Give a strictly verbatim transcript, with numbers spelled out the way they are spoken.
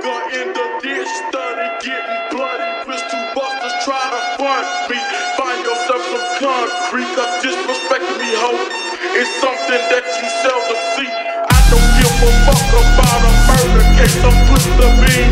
nigga in the ditch, study getting bloody. Wish two busters try to front me. Find yourself some concrete, cause disrespecting me, ho, is something that you seldom see. I don't give a fuck about a murder case, I'm twisting me.